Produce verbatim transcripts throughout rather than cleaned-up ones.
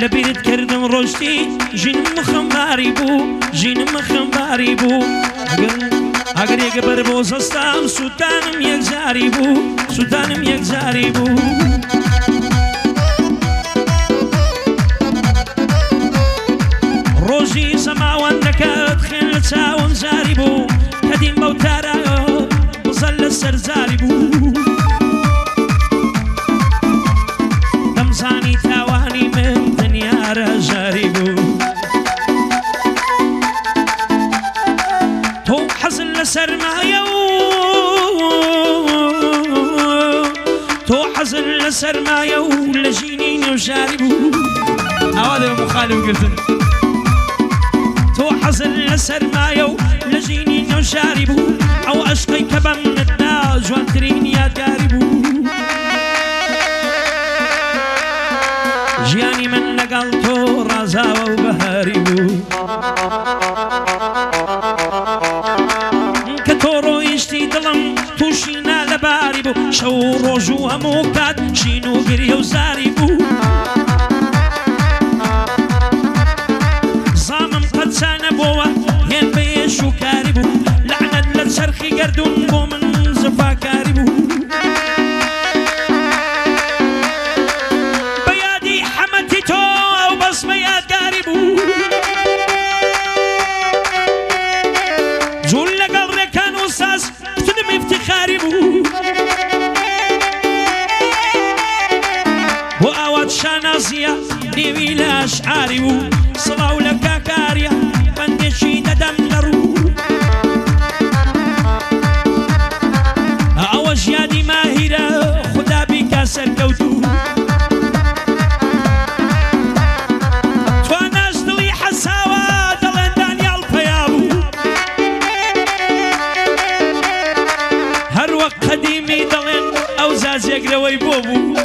لبيرت كردم روشتي جين مخمباري بو جين مخمباري بو اگر یک بر بوز هستم سودانم یک جاری بو سودانم یک جاری بو روزی سماوان نکد خیل چاون جاری بو کدیم بوتارا بزل سرزاری بو دمزانی تاوانی من دنیا را جاری بو تو حزن لسرمایه تو حزن لسرمایه لجینین و جاری بو هذا مخالف قلت تو حزن لسرمایه لجینین و جاری بو او عشقی کبم ندا جوانترین یادگاری بو جیانی من لگل تو رازا و بهاری بو که تو رویشتی دلم توشینا لباری بو شو روژو همو کات شینو گریه و زاری بو زامم قد سانه بوا هین بیش و کاری بو لعنت لسرخی گردون بو من زفاکاری بو بیادی حمدی تو او بس بیادگاری بو جون لگل رکان و ساز کتنم افتخاری بو و آوات شانازیا نیوی لاشعاری بو صلاو لکاکاریا بندشی ددم لرو او جیادی ماهیره خدا بی کاسر کوتو تواناش دلی حساوا دلن دانیال پیابو هر وقت قدیمی دلن او زازیگ روی بوبو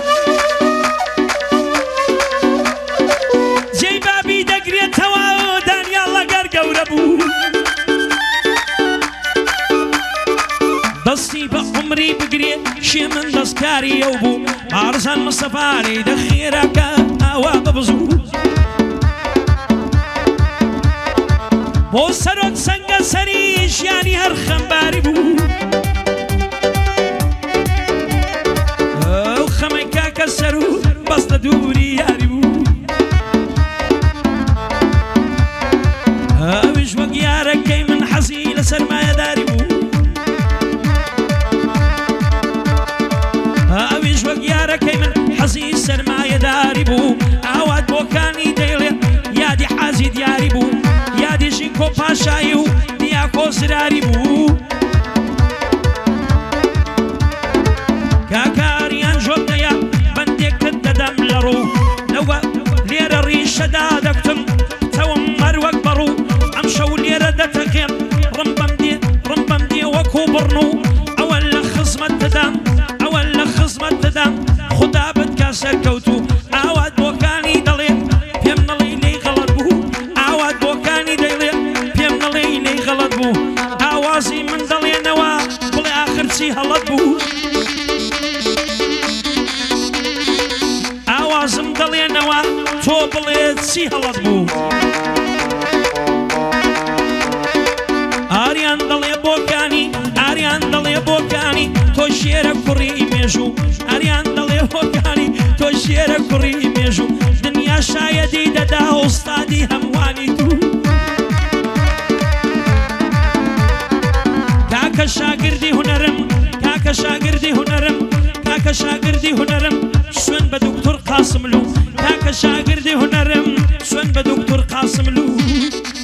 جی بابی دگریه توا دانیال لگر گوره بو دستی با عمری بگریه شی من دستکاری او بو عرضان مصطفاری دخیره که آوا ببزو بو سرک سنگ سریش یعنی هر خمباری بو او خمی که کسرو بست دوری یاری بو اوش وق یارکی من حزیل سرمایه داری بو اوش وق یارکی من حزیل سرمایه داری بو اواد بوکانی دیلی یادی حازی دیاری بو یادی شینکو پاشایو دیاکو سراری بو کاکاریان جوب دیا بندی کد ددم لرو نوا لیر ریش دادکتم توم مروک برو ام شو لیر دتقیم رمبم دی رمبم دی وکو برنو اول خزمت ددم اول خزمت ددم خدا بد کاسر کوتو اواد بوکانی دلی پیم نلی لی غلط بو اواد بوکانی دلی پیم نلی لی غلط بو اوازی من دلی نوا بلی آخر سی حلط بو اوازم دلی نوا تو بلی سی حلط بو آریان دلی بوکانی آریان دلی بوکانی تو شیر کری میجو آریان دلی بوکانی تو شیر کری میجو دنیا شایدی ددا استادی هموانی تو کاک شاگردی هنرم کاک شاگردی هنرم کاک شاگردی هنرم سون به دکتر قاسم لو کاک شاگردی هنرم سون به دکتر قاسم لو